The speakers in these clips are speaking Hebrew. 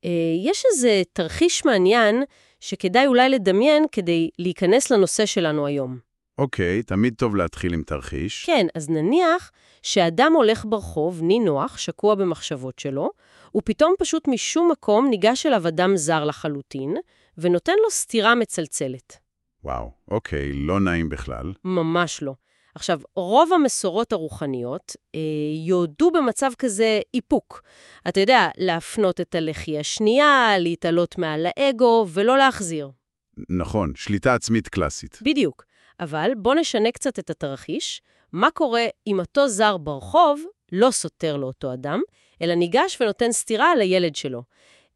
יש איזה תרחיש מעניין שכדאי אולי לדמיין כדי להיכנס לנושא שלנו היום. אוקיי, תמיד טוב להתחיל עם תרחיש. כן, אז נניח שאדם הולך ברחוב, נינוח, שקוע במחשבות שלו, ופתאום פשוט משום מקום ניגש אליו אדם זר לחלוטין, ונותן לו סתירה מצלצלת. וואו, אוקיי, לא נעים בכלל. ממש לא. עכשיו, רוב המסורות הרוחניות יועדו במצב כזה איפוק. אתה יודע, להפנות את הלחי השנייה, להתעלות מעל האגו, ולא להחזיר. נכון, שליטה עצמית קלאסית. בדיוק. אבל בוא נשנה קצת את התרחיש. מה קורה אם אותו זר ברחוב לא סותר לאותו אדם, אלא ניגש ונותן סתירה על הילד שלו?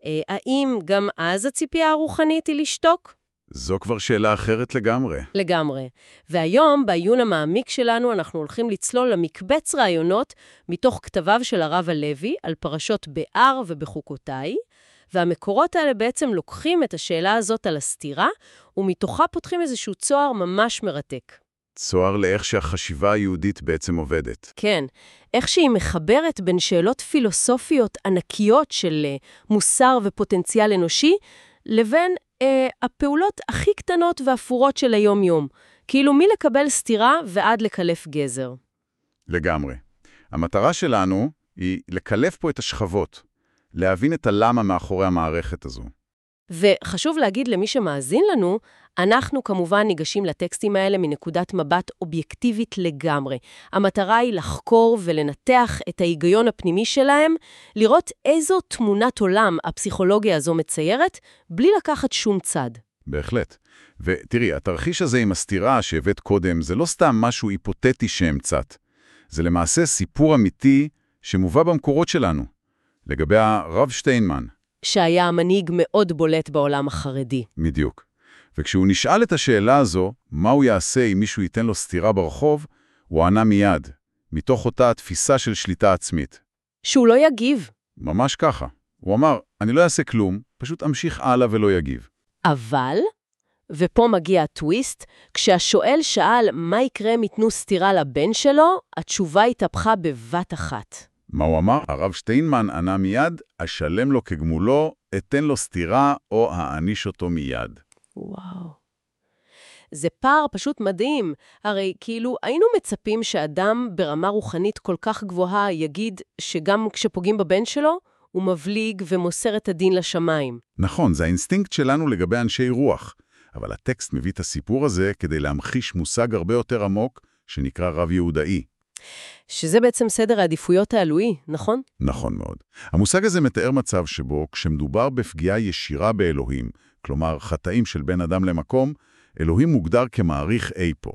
האם גם אז הציפייה הרוחנית היא לשתוק? זו כבר שאלה אחרת לגמרי. לגמרי. והיום, בעיון המעמיק שלנו, אנחנו הולכים לצלול למקבץ רעיונות מתוך כתביו של הרב הלוי על פרשות בהר ובחוקותיי, והמקורות האלה בעצם לוקחים את השאלה הזאת על הסתירה, ומתוכה פותחים איזשהו צוהר ממש מרתק. צוהר לאיך שהחשיבה היהודית בעצם עובדת. כן, איך שהיא מחברת בין שאלות פילוסופיות ענקיות של מוסר ופוטנציאל אנושי, לבין הפעולות הכי קטנות ואפורות של היום-יום. כאילו מי לקבל סתירה ועד לקלף גזר. לגמרי. המטרה שלנו היא לקלף פה את השכבות, להבין את הלמה מאחורי המערכת הזו. וחשוב להגיד למי שמאזין לנו, אנחנו כמובן ניגשים לטקסטים האלה מנקודת מבט אובייקטיבית לגמרי. המטרה היא לחקור ולנתח את ההיגיון הפנימי שלהם, לראות איזו תמונת עולם הפסיכולוגיה הזו מציירת, בלי לקחת שום צד. בהחלט. ותראי, התרחיש הזה עם הסתירה שהבאת קודם, זה לא סתם משהו היפותטי שהמצאת. זה למעשה סיפור אמיתי שמובא במקורות שלנו, לגבי הרב שטיינמן. שהיה המנהיג מאוד בולט בעולם החרדי. בדיוק. וכשהוא נשאל את השאלה הזו, מה הוא יעשה אם מישהו ייתן לו סתירה ברחוב, הוא ענה מיד, מתוך אותה התפיסה של שליטה עצמית. שהוא לא יגיב. ממש ככה. הוא אמר, אני לא אעשה כלום, פשוט אמשיך הלאה ולא יגיב. אבל, ופה מגיע הטוויסט, כשהשואל שאל מה יקרה אם ייתנו סתירה לבן שלו, התשובה התהפכה בבת אחת. מה הוא אמר? הרב שטיינמן ענה מיד, אשלם לו כגמולו, אתן לו סתירה או האניש אותו מיד. וואו. זה פער פשוט מדהים. הרי כאילו היינו מצפים שאדם ברמה רוחנית כל כך גבוהה יגיד שגם כשפוגעים בבן שלו, הוא מבליג ומוסר את הדין לשמיים. נכון, זה האינסטינקט שלנו לגבי אנשי רוח. אבל הטקסט מביא את הסיפור הזה כדי להמחיש מושג הרבה יותר עמוק, שנקרא רב יהודאי. שזה בעצם סדר העדיפויות האלוהי, נכון? נכון מאוד. המושג הזה מתאר מצב שבו כשמדובר בפגיעה ישירה באלוהים, כלומר חטאים של בן אדם למקום, אלוהים מוגדר כמעריך אי פה.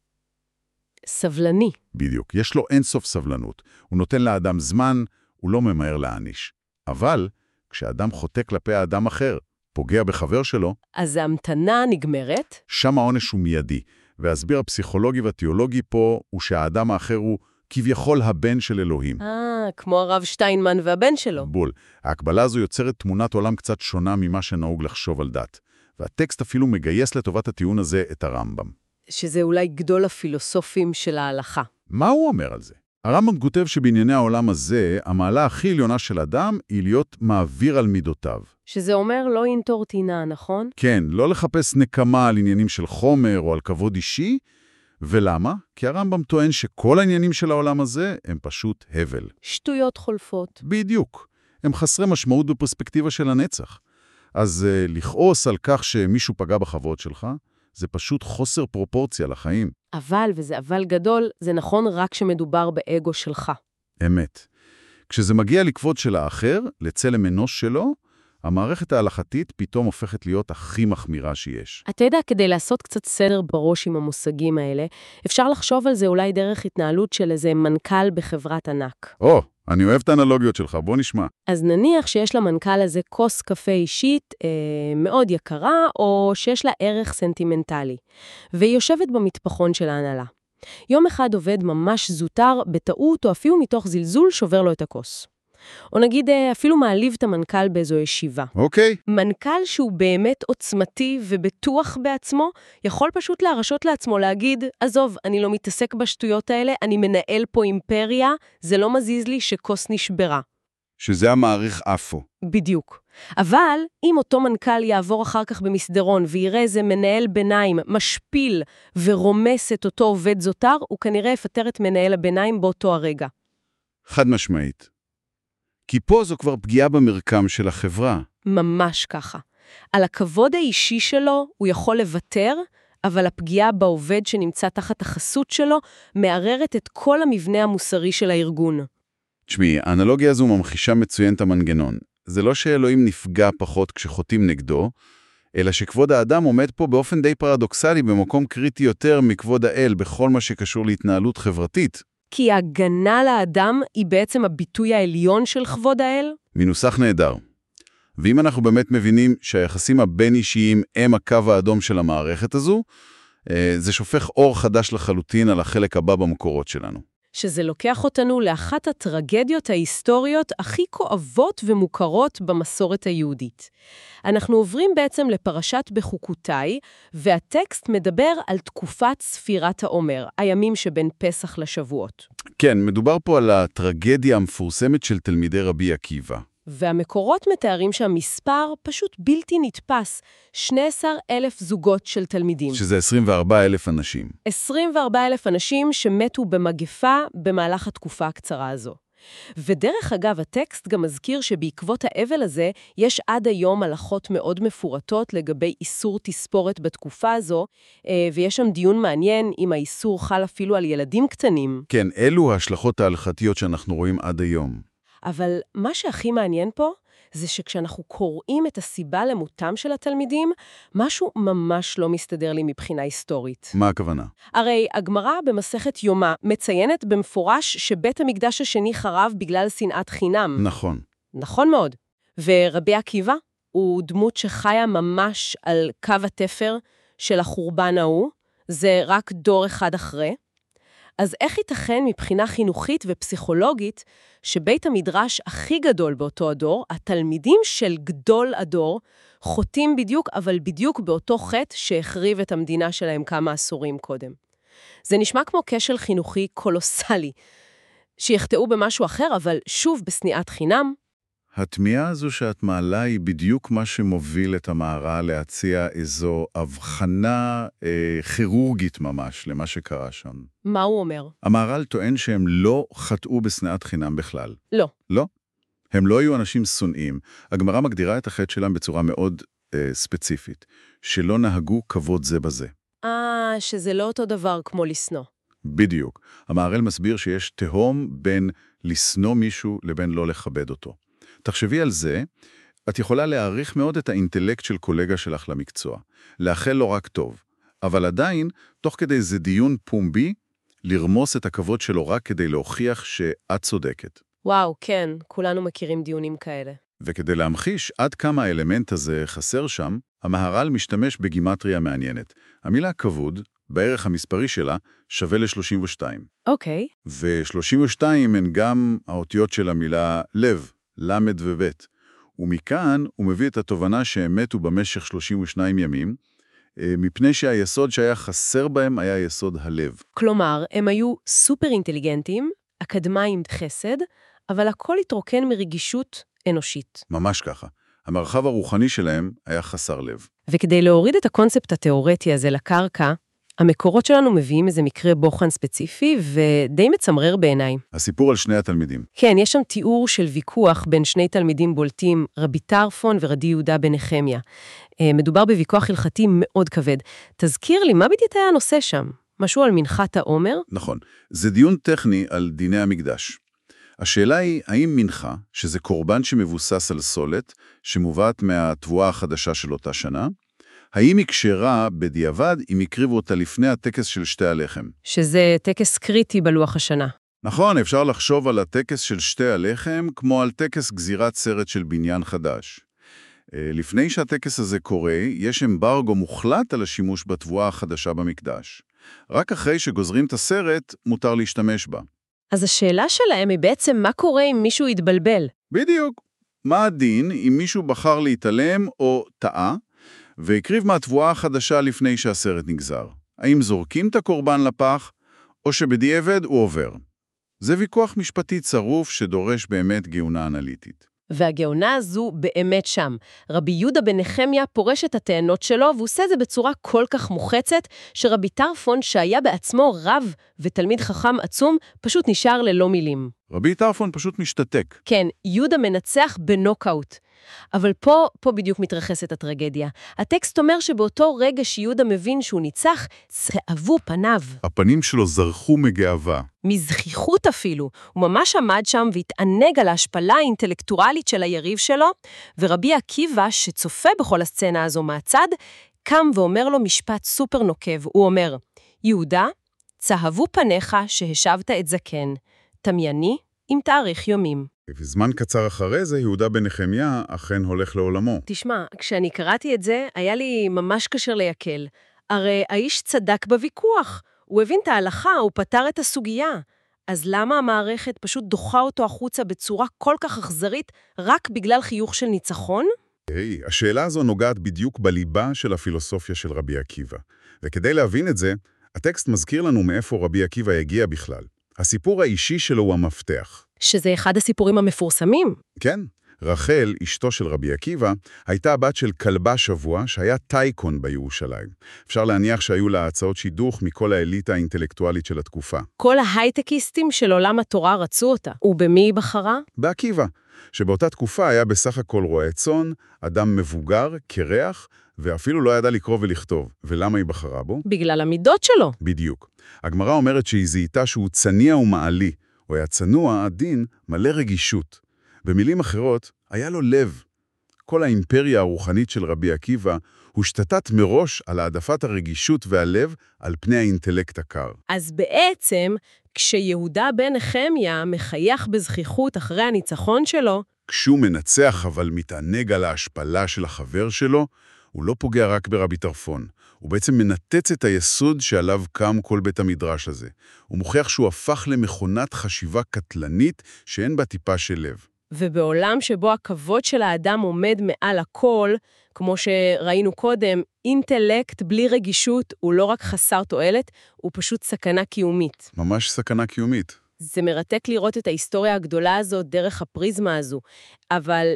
סבלני. בדיוק. יש לו אינסוף סבלנות. הוא נותן לאדם זמן, הוא לא ממהר להעניש. אבל כשאדם חוטא כלפי האדם אחר, פוגע בחבר שלו, אז ההמתנה נגמרת? שם העונש הוא מיידי. וההסביר הפסיכולוגי והתיאולוגי פה הוא שהאדם האחר הוא כביכול הבן של אלוהים. כמו הרב שטיינמן והבן שלו. בול. ההקבלה הזו יוצרת תמונת עולם קצת שונה ממה שנהוג לחשוב על דת. והטקסט אפילו מגייס לטובת הטיעון הזה את הרמב"ם. שזה אולי גדול הפילוסופים של ההלכה. מה הוא אומר על זה? הרמב"ם כותב שבענייני העולם הזה, המעלה הכי עליונה של אדם היא להיות מעביר על מידותיו. שזה אומר לא ינטור טינה, נכון? כן, לא לחפש נקמה על עניינים של חומר או על כבוד אישי. ולמה? כי הרמב"ם טוען שכל העניינים של העולם הזה הם פשוט הבל. שטויות חולפות. בדיוק. הם חסרי משמעות בפרספקטיבה של הנצח. אז לכעוס על כך שמישהו פגע בכבוד שלך, זה פשוט חוסר פרופורציה לחיים. אבל, וזה אבל גדול, זה נכון רק שמדובר באגו שלך. אמת. כשזה מגיע לכבוד של האחר, לצלם אנוש שלו, המערכת ההלכתית פתאום הופכת להיות הכי מחמירה שיש. אתה יודע, כדי לעשות קצת סדר בראש עם המושגים האלה, אפשר לחשוב על זה אולי דרך התנהלות של איזה מנכ"ל בחברת ענק. אני אוהב את האנלוגיות שלך, בוא נשמע. אז נניח שיש למנכ"ל הזה כוס קפה אישית מאוד יקרה, או שיש לה ערך סנטימנטלי, והיא יושבת במטפחון של ההנהלה. יום אחד עובד ממש זוטר, בטעות או אפילו מתוך זלזול שובר לו את הכוס. או נגיד אפילו מעליב את המנכ"ל באיזו ישיבה. אוקיי. מנכ"ל שהוא באמת עוצמתי ובטוח בעצמו, יכול פשוט להרשות לעצמו להגיד, עזוב, אני לא מתעסק בשטויות האלה, אני מנהל פה אימפריה, זה לא מזיז לי שכוס נשברה. שזה המעריך אפו. בדיוק. אבל אם אותו מנכ"ל יעבור אחר כך במסדרון ויראה איזה מנהל ביניים משפיל ורומס את אותו עובד זוטר, הוא כנראה יפטר את מנהל הביניים באותו הרגע. חד משמעית. כי פה זו כבר פגיעה במרקם של החברה. ממש ככה. על הכבוד האישי שלו הוא יכול לוותר, אבל הפגיעה בעובד שנמצא תחת החסות שלו מערערת את כל המבנה המוסרי של הארגון. תשמעי, האנלוגיה הזו ממחישה מצוין את המנגנון. זה לא שאלוהים נפגע פחות כשחוטאים נגדו, אלא שכבוד האדם עומד פה באופן די פרדוקסלי במקום קריטי יותר מכבוד האל בכל מה שקשור להתנהלות חברתית. כי ההגנה לאדם היא בעצם הביטוי העליון של כבוד האל? מנוסח נהדר. ואם אנחנו באמת מבינים שהיחסים הבין-אישיים הם הקו האדום של המערכת הזו, זה שופך אור חדש לחלוטין על החלק הבא במקורות שלנו. שזה לוקח אותנו לאחת הטרגדיות ההיסטוריות הכי כואבות ומוכרות במסורת היהודית. אנחנו עוברים בעצם לפרשת בחוקותיי, והטקסט מדבר על תקופת ספירת העומר, הימים שבין פסח לשבועות. כן, מדובר פה על הטרגדיה המפורסמת של תלמידי רבי עקיבא. והמקורות מתארים שהמספר פשוט בלתי נתפס, 12,000 זוגות של תלמידים. שזה 24,000 אנשים. 24,000 אנשים שמתו במגפה במהלך התקופה הקצרה הזו. ודרך אגב, הטקסט גם מזכיר שבעקבות האבל הזה, יש עד היום הלכות מאוד מפורטות לגבי איסור תספורת בתקופה הזו, ויש שם דיון מעניין אם האיסור חל אפילו על ילדים קטנים. כן, אלו ההשלכות ההלכתיות שאנחנו רואים עד היום. אבל מה שהכי מעניין פה, זה שכשאנחנו קוראים את הסיבה למותם של התלמידים, משהו ממש לא מסתדר לי מבחינה היסטורית. מה הכוונה? הרי הגמרא במסכת יומא מציינת במפורש שבית המקדש השני חרב בגלל שנאת חינם. נכון. נכון מאוד. ורבי עקיבא הוא דמות שחיה ממש על קו התפר של החורבן ההוא, זה רק דור אחד אחרי. אז איך ייתכן מבחינה חינוכית ופסיכולוגית שבית המדרש הכי גדול באותו הדור, התלמידים של גדול הדור, חוטאים בדיוק, אבל בדיוק באותו חטא שהחריב את המדינה שלהם כמה עשורים קודם. זה נשמע כמו כשל חינוכי קולוסלי, שיחטאו במשהו אחר, אבל שוב בסניעת חינם. התמיהה הזו שאת מעלה היא בדיוק מה שמוביל את המהר"ל להציע איזו הבחנה כירורגית ממש למה שקרה שם. מה הוא אומר? המהר"ל טוען שהם לא חטאו בשנאת חינם בכלל. לא. לא? הם לא היו אנשים שונאים. הגמרא מגדירה את החטא שלהם בצורה מאוד ספציפית, שלא נהגו כבוד זה בזה. שזה לא אותו דבר כמו לשנוא. בדיוק. המהר"ל מסביר שיש תהום בין לשנוא מישהו לבין לא לכבד אותו. תחשבי על זה, את יכולה להעריך מאוד את האינטלקט של קולגה שלך למקצוע, לאחל לו רק טוב, אבל עדיין, תוך כדי זה דיון פומבי, לרמוס את הכבוד שלו רק כדי להוכיח שאת צודקת. וואו, כן, כולנו מכירים דיונים כאלה. וכדי להמחיש עד כמה האלמנט הזה חסר שם, המהר"ל משתמש בגימטריה מעניינת. המילה כבוד, בערך המספרי שלה, שווה ל-32. אוקיי. ו-32 הן גם האותיות של המילה לב. למד ובית. ומכאן הוא מביא את התובנה שהם מתו במשך 32 ימים, מפני שהיסוד שהיה חסר בהם היה יסוד הלב. כלומר, הם היו סופר אינטליגנטים, אקדמיים חסד, אבל הכל התרוקן מרגישות אנושית. ממש ככה. המרחב הרוחני שלהם היה חסר לב. וכדי להוריד את הקונספט התיאורטי הזה לקרקע, המקורות שלנו מביאים איזה מקרה בוחן ספציפי ודי מצמרר בעיניי. הסיפור על שני התלמידים. כן, יש שם תיאור של ויכוח בין שני תלמידים בולטים, רבי טרפון ורדי יהודה בן נחמיה. מדובר בוויכוח הלכתי מאוד כבד. תזכיר לי, מה בדיוק היה הנושא שם? משהו על מנחת העומר? נכון. זה דיון טכני על דיני המקדש. השאלה היא, האם מנחה, שזה קורבן שמבוסס על סולת, שמובאת מהתבואה החדשה של אותה שנה, האם היא קשרה בדיעבד אם הקריבו אותה לפני הטקס של שתי הלחם? שזה טקס קריטי בלוח השנה. נכון, אפשר לחשוב על הטקס של שתי הלחם כמו על טקס גזירת סרט של בניין חדש. לפני שהטקס הזה קורה, יש אמברגו מוחלט על השימוש בתבואה החדשה במקדש. רק אחרי שגוזרים את הסרט, מותר להשתמש בה. אז השאלה שלהם היא בעצם מה קורה אם מישהו יתבלבל? בדיוק. מה הדין אם מישהו בחר להתעלם או טעה, והקריב מהתבואה החדשה לפני שהסרט נגזר? האם זורקים את הקורבן לפח, או שבדיעבד הוא עובר? זה ויכוח משפטי צרוף שדורש באמת גאונה אנליטית. והגאונה הזו באמת שם. רבי יהודה בן נחמיה פורש את הטענות שלו, והוא עושה זה בצורה כל כך מוחצת, שרבי טרפון, שהיה בעצמו רב ותלמיד חכם עצום, פשוט נשאר ללא מילים. רבי טרפון פשוט משתתק. כן, יהודה מנצח בנוקאוט. אבל פה בדיוק מתרחשת הטרגדיה. הטקסט אומר שבאותו רגע שיהודה מבין שהוא ניצח, צהבו פניו. הפנים שלו זרחו מגאווה. מזכיחות אפילו. הוא ממש עמד שם והתענג על ההשפלה האינטלקטואלית של היריב שלו, ורבי עקיבא, שצופה בכל הסצנה הזו מהצד, קם ואומר לו משפט סופר נוקב. הוא אומר, יהודה, צהבו פניך שהשבת את זקן, תמייני עם תאריך יומים. וזמן קצר אחרי זה, יהודה בן נחמיה אכן הולך לעולמו. תשמע, כשאני קראתי את זה, היה לי ממש קשר ליקל. הרי האיש צדק בוויכוח. הוא הבין את ההלכה, הוא פתר את הסוגיה. אז למה המערכת פשוט דוחה אותו החוצה בצורה כל כך אכזרית, רק בגלל חיוך של ניצחון? השאלה הזו נוגעת בדיוק בליבה של הפילוסופיה של רבי עקיבא. וכדי להבין את זה, הטקסט מזכיר לנו מאיפה רבי עקיבא הגיע בכלל. הסיפור האישי שלו הוא המפתח. שזה אחד הסיפורים המפורסמים. כן, רחל, אשתו של רבי עקיבא, הייתה הבת של כלבה שבוע שהיה טייקון בירושלים. אפשר להניח שהיו לה הצעות שידוך מכל האליטה האינטלקטואלית של התקופה. כל ההייטקיסטים של עולם התורה רצו אותה. ובמי היא בחרה? בעקיבא, שבאותה תקופה היה בסך הכל רועה צאן, אדם מבוגר, קרח, ואפילו לא ידע לקרוא ולכתוב. ולמה היא בחרה בו? בגלל המידות שלו. בדיוק. הגמרא אומרת שהיא זיהתה שהוא צניע ומעלי, הוא היה צנוע, עדין, מלא רגישות. במילים אחרות, היה לו לב. כל האימפריה הרוחנית של רבי עקיבא הושתתת מראש על העדפת הרגישות והלב על פני האינטלקט הקר. אז בעצם, כשיהודה בן נחמיה מחייך בזכיחות אחרי הניצחון שלו, כשהוא מנצח אבל מתענג על ההשפלה של החבר שלו, הוא לא פוגע רק ברבי טרפון. הוא בעצם מנתץ את היסוד שעליו קם כל בית המדרש הזה. הוא מוכיח שהוא הפך למכונת חשיבה קטלנית שאין בה טיפה של לב. ובעולם שבו הכבוד של האדם עומד מעל הכל, כמו שראינו קודם, אינטלקט בלי רגישות הוא לא רק חסר תועלת, הוא פשוט סכנה קיומית. ממש סכנה קיומית. זה מרתק לראות את ההיסטוריה הגדולה הזאת דרך הפריזמה הזו, אבל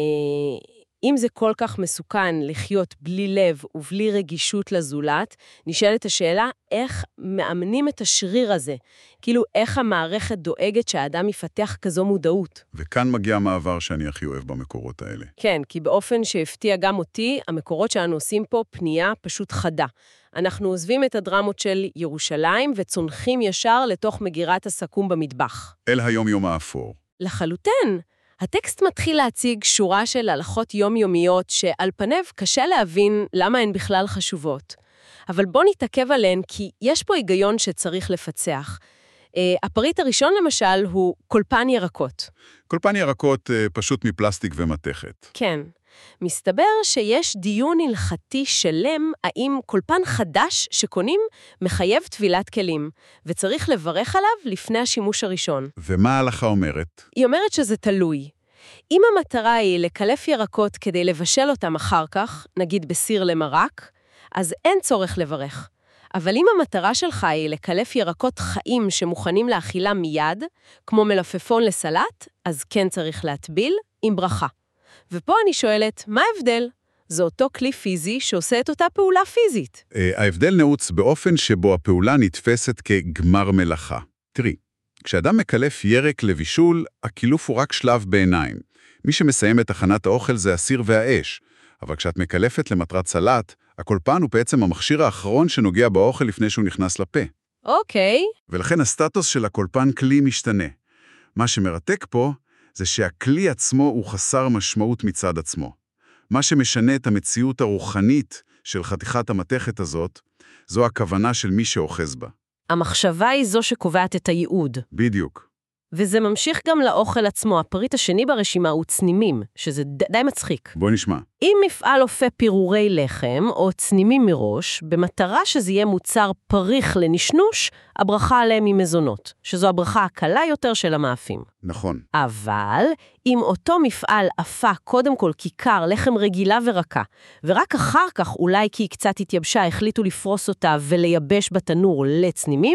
אם זה כל כך מסוכן לחיות בלי לב ובלי רגישות לזולת, נשאלת השאלה איך מאמנים את השריר הזה, כאילו איך המערכת דואגת שהאדם יפתח כזו מודעות. וכאן מגיע המעבר שאני הכי אוהב במקורות האלה. כן, כי באופן שהפתיע גם אותי, המקורות שאנו עושים פה פנייה פשוט חדה. אנחנו עוזבים את הדרמות של ירושלים וצונחים ישר לתוך מגירת הסכו"ם במטבח. אל היום יום האפור. לחלוטין. הטקסט מתחיל להציג שורה של הלכות יומיומיות שעל פניו קשה להבין למה הן בכלל חשובות. אבל בוא נתעכב עליהן כי יש פה היגיון שצריך לפצח. הפריט הראשון למשל הוא קולפן ירקות. קולפן ירקות פשוט מפלסטיק ומתכת. כן. מסתבר שיש דיון הלכתי שלם האם קולפן חדש שקונים מחייב טבילת כלים, וצריך לברך עליו לפני השימוש הראשון. ומה ההלכה אומרת? היא אומרת שזה תלוי. אם המטרה היא לקלף ירקות כדי לבשל אותם אחר כך, נגיד בסיר למרק, אז אין צורך לברך. אבל אם המטרה שלך היא לקלף ירקות חיים שמוכנים לאכילה מיד, כמו מלפפון לסלט, אז כן צריך להטביל עם ברכה. ופה אני שואלת, מה ההבדל? זה אותו כלי פיזי שעושה את אותה פעולה פיזית. ההבדל נעוץ באופן שבו הפעולה נתפסת כגמר מלאכה. תראי, כשאדם מקלף ירק לבישול, הקילוף הוא רק שלב בעיניים. מי שמסיים את הכנת האוכל זה הסיר והאש. אבל כשאת מקלפת למטרת סלט, הקולפן הוא בעצם המכשיר האחרון שנוגע באוכל לפני שהוא נכנס לפה. אוקיי. ולכן הסטטוס של הקולפן כלי משתנה. מה שמרתק פה זה שהכלי עצמו הוא חסר משמעות מצד עצמו. מה שמשנה את המציאות הרוחנית של חתיכת המתכת הזאת, זו הכוונה של מי שאוחז בה. המחשבה היא זו שקובעת את הייעוד. בדיוק. וזה ממשיך גם לאוכל עצמו. הפריט השני ברשימה הוא צנימים, שזה די מצחיק. בוא נשמע. אם מפעל אופה פירורי לחם או צנימים מראש, במטרה שזה יהיה מוצר פריך לנשנוש, הברכה עליהם היא מזונות, שזו הברכה הקלה יותר של המאפים. נכון. אבל אם אותו מפעל אפה קודם כל כיכר לחם רגילה ורכה, ורק אחר כך אולי כי היא קצת התייבשה החליטו לפרוס אותה ולייבש בתנור לצנימים,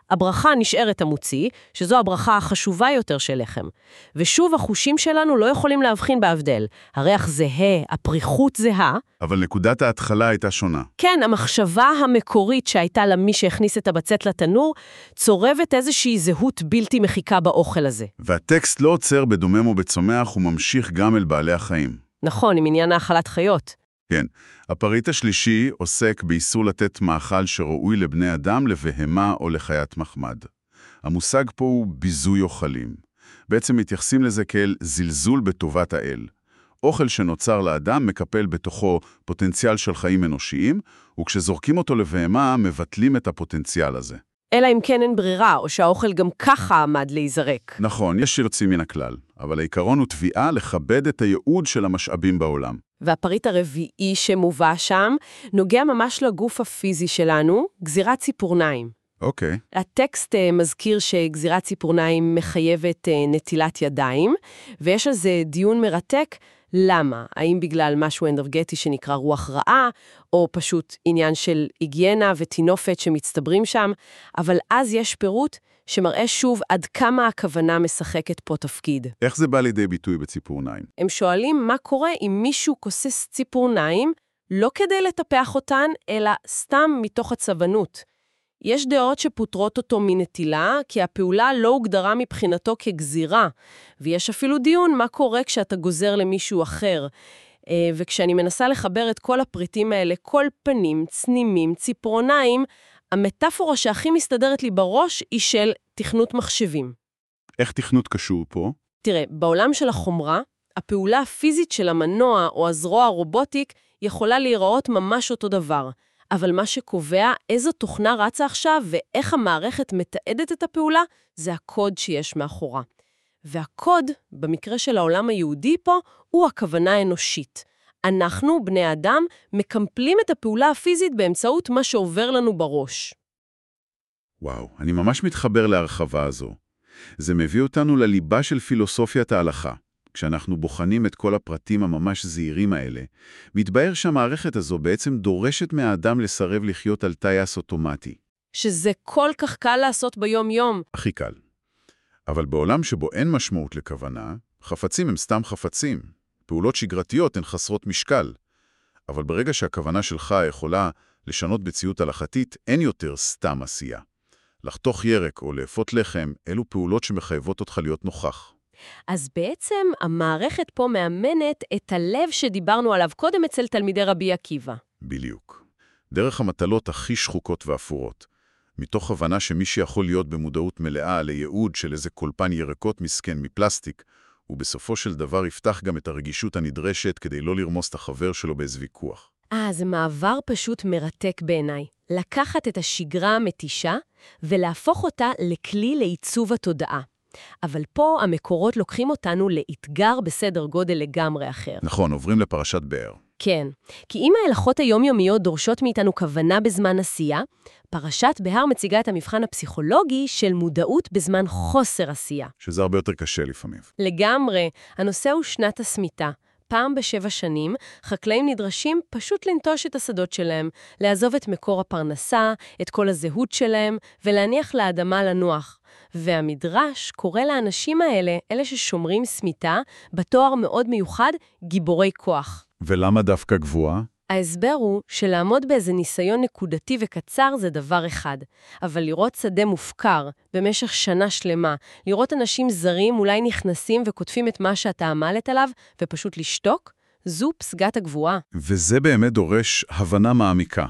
הברכה נשארת המוציא, שזו הברכה החשובה יותר של לחם. ושוב, החושים שלנו לא יכולים להבחין בהבדל. הריח זהה, הפריחות זהה. אבל נקודת ההתחלה הייתה שונה. כן, המחשבה המקורית שהייתה למי שהכניס את הבצק לתנור, צורבת איזושהי זהות בלתי מחיקה באוכל הזה. והטקסט לא עוצר בדומם או בצומח, הוא ממשיך גם אל בעלי החיים. נכון, עם עניין האכלת חיות. כן. הפריט השלישי עוסק באיסור לתת מאכל שראוי לבני אדם, לבהמה או לחיית מחמד. המושג פה הוא ביזוי אוכלים. בעצם מתייחסים לזה כאל זלזול בטובת האל. אוכל שנוצר לאדם מקפל בתוכו פוטנציאל של חיים אנושיים, וכשזורקים אותו לבהמה מבטלים את הפוטנציאל הזה. אלא אם כן אין ברירה, או שהאוכל גם ככה עמד להיזרק. נכון, יש שיוצאים מן הכלל, אבל העיקרון הוא תביעה לכבד את הייעוד של המשאבים בעולם. והפריט הרביעי שמובא שם נוגע ממש לגוף הפיזי שלנו, גזירת ציפורניים. אוקיי. הטקסט מזכיר שגזירת ציפורניים מחייבת נטילת ידיים, ויש על זה דיון מרתק. למה? האם בגלל משהו אנרגטי שנקרא רוח רעה, או פשוט עניין של היגיינה ותינופת שמצטברים שם, אבל אז יש פירוט שמראה שוב עד כמה הכוונה משחקת פה תפקיד. איך זה בא לידי ביטוי בציפורניים? הם שואלים מה קורה אם מישהו כוסס ציפורניים, לא כדי לטפח אותן, אלא סתם מתוך הצבנות. יש דעות שפוטרות אותו מנטילה, כי הפעולה לא הוגדרה מבחינתו כגזירה, ויש אפילו דיון מה קורה כשאתה גוזר למישהו אחר. וכשאני מנסה לחבר את כל הפריטים האלה, כל פנים, צנימים, ציפורניים, המטאפורה שהכי מסתדרת לי בראש היא של תכנות מחשבים. איך תכנות קשור פה? תראה, בעולם של החומרה, הפעולה הפיזית של המנוע או הזרוע הרובוטיק יכולה להיראות ממש אותו דבר. אבל מה שקובע איזו תוכנה רצה עכשיו ואיך המערכת מתעדת את הפעולה, זה הקוד שיש מאחורה. והקוד, במקרה של העולם היהודי פה, הוא הכוונה האנושית. אנחנו, בני אדם, מקמפלים את הפעולה הפיזית באמצעות מה שעובר לנו בראש. וואו, אני ממש מתחבר להרחבה הזו. זה מביא אותנו לליבה של פילוסופיית ההלכה. כשאנחנו בוחנים את כל הפרטים הממש זהירים האלה, מתבהר שהמערכת הזו בעצם דורשת מהאדם לסרב לחיות על טייס אוטומטי. שזה כל כך קל לעשות ביום-יום. הכי קל. אבל בעולם שבו אין משמעות לכוונה, חפצים הם סתם חפצים. פעולות שגרתיות הן חסרות משקל. אבל ברגע שהכוונה שלך יכולה לשנות בציות הלכתית, אין יותר סתם עשייה. לחתוך ירק או לאפות לחם, אלו פעולות שמחייבות אותך להיות נוכח. אז בעצם המערכת פה מאמנת את הלב שדיברנו עליו קודם אצל תלמידי רבי עקיבא. בדיוק. דרך המטלות הכי שחוקות ואפורות. מתוך הבנה שמי שיכול להיות במודעות מלאה לייעוד של איזה קולפן ירקות מסכן מפלסטיק, ובסופו של דבר יפתח גם את הרגישות הנדרשת כדי לא לרמוס את החבר שלו באיזה ויכוח. זה מעבר פשוט מרתק בעיניי. לקחת את השגרה המתישה ולהפוך אותה לכלי לעיצוב התודעה. אבל פה המקורות לוקחים אותנו לאתגר בסדר גודל לגמרי אחר. נכון, עוברים לפרשת באר. כן, כי אם ההלכות היומיומיות דורשות מאיתנו כוונה בזמן עשייה, פרשת בהר מציגה את המבחן הפסיכולוגי של מודעות בזמן חוסר עשייה. שזה הרבה יותר קשה לפעמים. לגמרי, הנושא הוא שנת הסמיתה. פעם ב7 שנים, חקלאים נדרשים פשוט לנטוש את השדות שלהם, לעזוב את מקור הפרנסה, את כל הזהות שלהם, ולהניח לאדמה לנוח. והמדרש קורא לאנשים האלה, אלה ששומרים סמיתה, בתואר מאוד מיוחד, גיבורי כוח. ולמה דווקא גבוהה? ההסבר הוא שלעמוד באיזה ניסיון נקודתי וקצר זה דבר אחד, אבל לראות שדה מופקר במשך שנה שלמה, לראות אנשים זרים אולי נכנסים וכותפים את מה שאתה עמלת עליו ופשוט לשתוק, זו פסגת הגבוהה. וזה באמת דורש הבנה מעמיקה.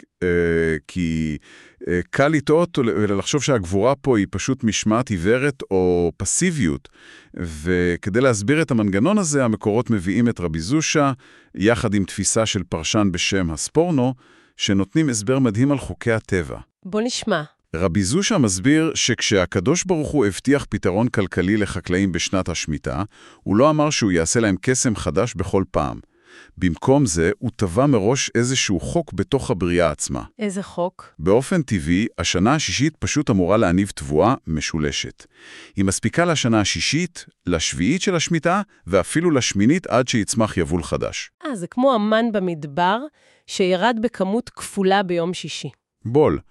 כי קל לטעות ולחשוב שהגבורה פה היא פשוט משמעת עיוורת או פסיביות. וכדי להסביר את המנגנון הזה, המקורות מביאים את רבי זושה, יחד עם תפיסה של פרשן בשם הספורנו, שנותנים הסבר מדהים על חוקי הטבע. בוא נשמע. רבי זושה מסביר שכשהקדוש ברוך הוא הבטיח פתרון כלכלי לחקלאים בשנת השמיטה, הוא לא אמר שהוא יעשה להם קסם חדש בכל פעם. במקום זה, הוא טבע מראש איזשהו חוק בתוך הבריאה עצמה. איזה חוק? באופן טבעי, השנה השישית פשוט אמורה להניב תבואה משולשת. היא מספיקה לשנה השישית, לשביעית של השמיטה, ואפילו לשמינית עד שיצמח יבול חדש. זה כמו המן במדבר, שירד בכמות כפולה ביום שישי. בול.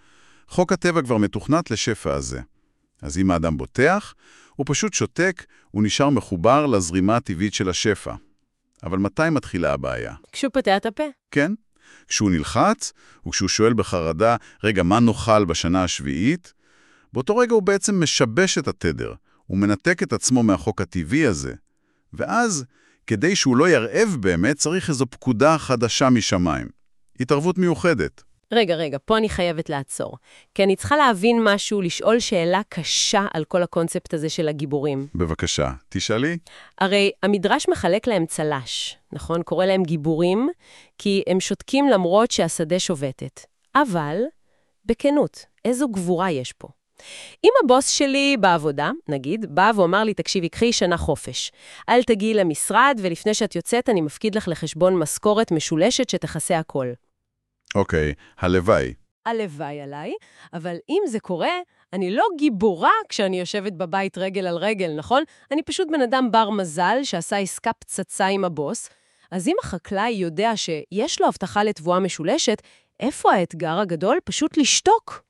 חוק הטבע כבר מתוכנת לשפע הזה. אז אם האדם בוטח, הוא פשוט שותק, הוא נשאר מחובר לזרימה הטבעית של השפע. אבל מתי מתחילה הבעיה? כשהוא פותח את הפה. כן? כשהוא נלחץ, וכשהוא שואל בחרדה, רגע, מה נאכל בשנה השביעית? באותו רגע הוא בעצם משבש את התדר, הוא מנתק את עצמו מהחוק הטבעי הזה. ואז, כדי שהוא לא ירעב באמת, צריך איזו פקודה חדשה משמיים. התערבות מיוחדת. רגע, פה אני חייבת לעצור. כי אני צריכה להבין משהו, לשאול שאלה קשה על כל הקונספט הזה של הגיבורים. בבקשה, תשאלי. הרי המדרש מחלק להם צלש, נכון? קורא להם גיבורים, כי הם שותקים למרות שהשדה שובתת. אבל, בכנות, איזו גבורה יש פה? אם הבוס שלי בעבודה, נגיד, בא ואומר לי, תקשיבי, קחי שנה חופש. אל תגיעי למשרד, ולפני שאת יוצאת אני מפקיד לך לחשבון משכורת משולשת שתכסה הכל. אוקיי, הלוואי. הלוואי עליי, אבל אם זה קורה, אני לא גיבורה כשאני יושבת בבית רגל על רגל, נכון? אני פשוט בן אדם בר מזל שעשה עסקה פצצה עם הבוס. אז אם החקלאי יודע שיש לו הבטחה לתבואה משולשת, איפה האתגר הגדול? פשוט לשתוק.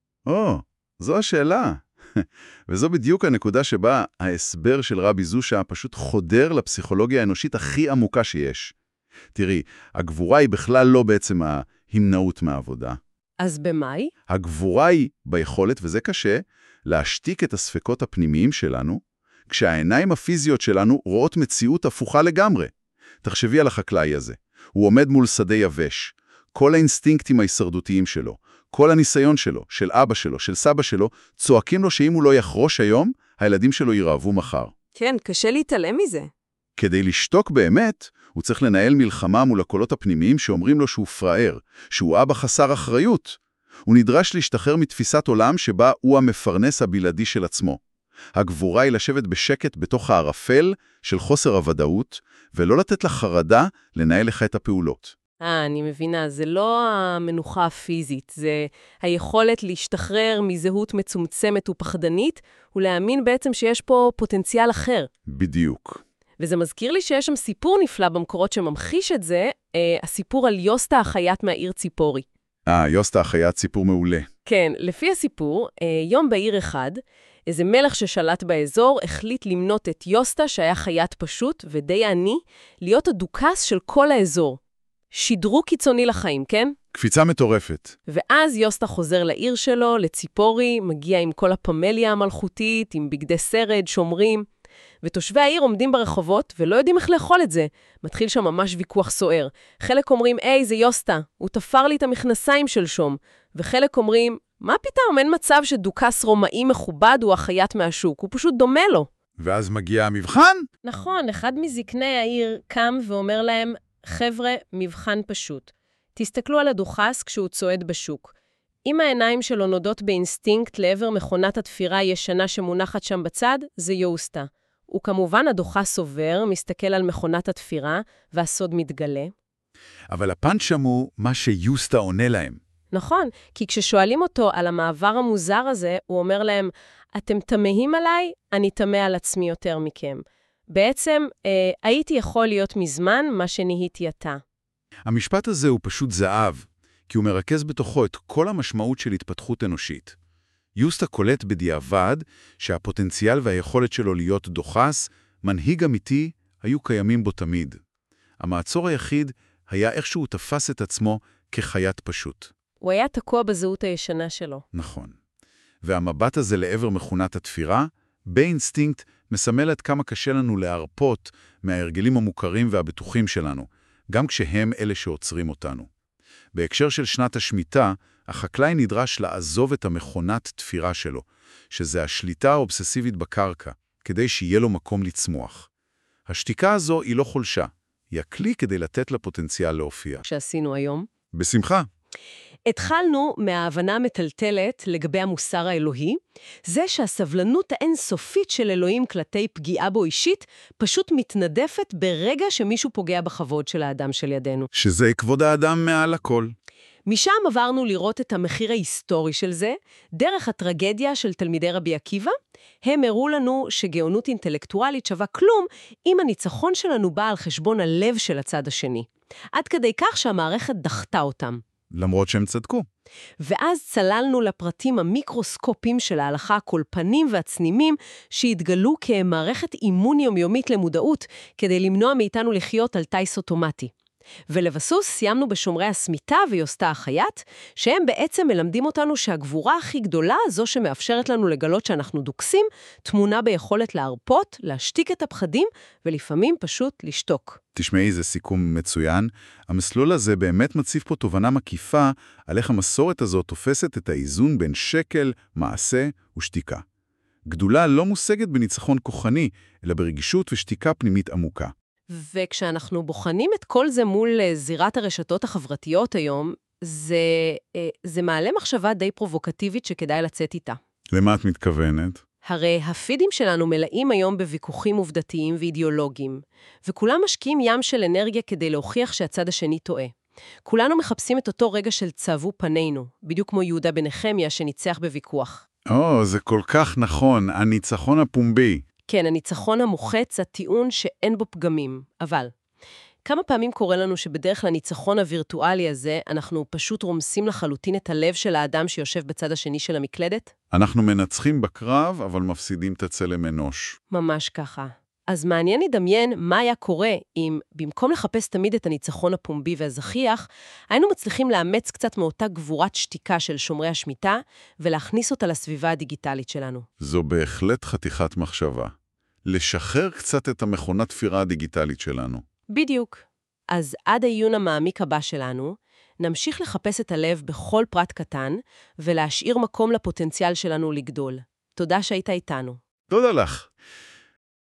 זו השאלה. וזו בדיוק הנקודה שבה ההסבר של רבי זושה פשוט חודר לפסיכולוגיה האנושית הכי עמוקה שיש. תראי, הגבורה היא בכלל לא בעצם ההמנעות מהעבודה. אז במאי? הגבורה היא ביכולת, וזה קשה, להשתיק את הספקות הפנימיים שלנו, כשהעיניים הפיזיות שלנו רואות מציאות הפוכה לגמרי. תחשבי על החקלאי הזה. הוא עומד מול שדה יבש. כל האינסטינקטים ההישרדותיים שלו, כל הניסיון שלו, של אבא שלו, של סבא שלו, צועקים לו שאם הוא לא יחרוש היום, הילדים שלו ירעבו מחר. כן, קשה להתעלם מזה. כדי לשתוק באמת, הוא צריך לנהל מלחמה מול הקולות הפנימיים שאומרים לו שהוא פראר, שהוא אבא חסר אחריות. הוא נדרש להשתחרר מתפיסת עולם שבה הוא המפרנס הבלעדי של עצמו. הגבורה היא לשבת בשקט בתוך הערפל של חוסר הוודאות, ולא לתת לחרדה לנהל לך את הפעולות. אני מבינה, זה לא המנוחה הפיזית, זה היכולת להשתחרר מזהות מצומצמת ופחדנית, ולהאמין בעצם שיש פה פוטנציאל אחר. בדיוק. וזה מזכיר לי שיש שם סיפור נפלא במקורות שממחיש את זה, הסיפור על יוסטה החייט מהעיר ציפורי. יוסטה החייט, סיפור מעולה. כן, לפי הסיפור, יום בעיר אחד, איזה מלך ששלט באזור החליט למנות את יוסטה, שהיה חייט פשוט ודי עני, להיות הדוכס של כל האזור. שידרו קיצוני לחיים, כן? קפיצה מטורפת. ואז יוסטה חוזר לעיר שלו, לציפורי, מגיע עם כל הפמליה המלכותית, עם בגדי סרד, שומרים, ותושבי העיר עומדים ברחובות ולא יודעים איך לאכול את זה. מתחיל שם ממש ויכוח סוער. חלק אומרים, זה יוסטה, הוא תפר לי את המכנסיים של שום. וחלק אומרים, מה פתאום, אין מצב שדוכס רומאי מכובד הוא החייט מהשוק, הוא פשוט דומה לו. ואז מגיע המבחן? נכון, אחד מזקני העיר קם ואומר להם, חבר'ה, מבחן פשוט. תסתכלו על הדוכס כשהוא צועד בשוק. אם העיניים שלו נודות באינסטינקט לעבר מכונת התפירה הישנה שמונחת שם בצד, זה יוסטה. וכמובן הדוכס עובר, מסתכל על מכונת התפירה, והסוד מתגלה. אבל הפאנץ' שם הוא מה שיוסטה עונה להם. נכון, כי כששואלים אותו על המעבר המוזר הזה, הוא אומר להם, אתם תמהים עליי, אני תמה על עצמי יותר מכם. בעצם, הייתי יכול להיות מזמן מה שנהייתי אתה. המשפט הזה הוא פשוט זהב, כי הוא מרכז בתוכו את כל המשמעות של התפתחות אנושית. יוסטה קולט בדיעבד שהפוטנציאל והיכולת שלו להיות דוכס, מנהיג אמיתי, היו קיימים בו תמיד. המעצור היחיד היה איך שהוא תפס את עצמו כחייט פשוט. הוא היה תקוע בזהות הישנה שלו. נכון. והמבט הזה לעבר מכונת התפירה, באינסטינקט, מסמל עד כמה קשה לנו להרפות מההרגלים המוכרים והבטוחים שלנו, גם כשהם אלה שעוצרים אותנו. בהקשר של שנת השמיטה, החקלאי נדרש לעזוב את המכונת תפירה שלו, שזה השליטה האובססיבית בקרקע, כדי שיהיה לו מקום לצמוח. השתיקה הזו היא לא חולשה, היא הכלי כדי לתת לה פוטנציאל להופיע. שעשינו היום. בשמחה. התחלנו מההבנה המטלטלת לגבי המוסר האלוהי, זה שהסבלנות האינסופית של אלוהים כלפי פגיעה בו אישית, פשוט מתנדפת ברגע שמישהו פוגע בכבוד של האדם של ידינו. שזה כבוד האדם מעל הכל. משם עברנו לראות את המחיר ההיסטורי של זה, דרך הטרגדיה של תלמידי רבי עקיבא, הם הראו לנו שגאונות אינטלקטואלית שווה כלום, אם הניצחון שלנו בא על חשבון הלב של הצד השני. עד כדי כך שהמערכת דחתה אותם. למרות שהם צדקו. ואז צללנו לפרטים המיקרוסקופיים של ההלכה הקולפנים והצנימים שהתגלו כמערכת אימון יומיומית למודעות כדי למנוע מאיתנו לחיות על טייס אוטומטי. ולבסוס סיימנו בשומרי הסמיתה ויוסטה החייט, שהם בעצם מלמדים אותנו שהגבורה הכי גדולה, זו שמאפשרת לנו לגלות שאנחנו דוקסים, תמונה ביכולת להרפות, להשתיק את הפחדים, ולפעמים פשוט לשתוק. תשמעי, זה סיכום מצוין. המסלול הזה באמת מציב פה תובנה מקיפה על איך המסורת הזאת תופסת את האיזון בין שקל, מעשה ושתיקה. גדולה לא מושגת בניצחון כוחני, אלא ברגישות ושתיקה פנימית עמוקה. וכשאנחנו בוחנים את כל זה מול זירת הרשתות החברתיות היום, זה מעלה מחשבה די פרובוקטיבית שכדאי לצאת איתה. למה את מתכוונת? הרי הפידים שלנו מלאים היום בוויכוחים עובדתיים ואידיאולוגיים, וכולם משקיעים ים של אנרגיה כדי להוכיח שהצד השני טועה. כולנו מחפשים את אותו רגע של צהבו פנינו, בדיוק כמו יהודה בן נחמיה שניצח בוויכוח. זה כל כך נכון, הניצחון הפומבי. כן, הניצחון המוחץ, הטיעון שאין בו פגמים, אבל כמה פעמים קורה לנו שבדרך לניצחון הווירטואלי הזה, אנחנו פשוט רומסים לחלוטין את הלב של האדם שיושב בצד השני של המקלדת? אנחנו מנצחים בקרב, אבל מפסידים את הצלם אנוש. ממש ככה. אז מעניין לדמיין מה היה קורה אם, במקום לחפש תמיד את הניצחון הפומבי והזכיח, היינו מצליחים לאמץ קצת מאותה גבורת שתיקה של שומרי השמיטה, ולהכניס אותה לסביבה הדיגיטלית שלנו. זו בהחלט חתיכת מחשבה. לשחרר קצת את המכונת תפירה הדיגיטלית שלנו. בדיוק. אז עד העיון המעמיק הבא שלנו, נמשיך לחפש את הלב בכל פרט קטן, ולהשאיר מקום לפוטנציאל שלנו לגדול. תודה שהיית איתנו. תודה לך.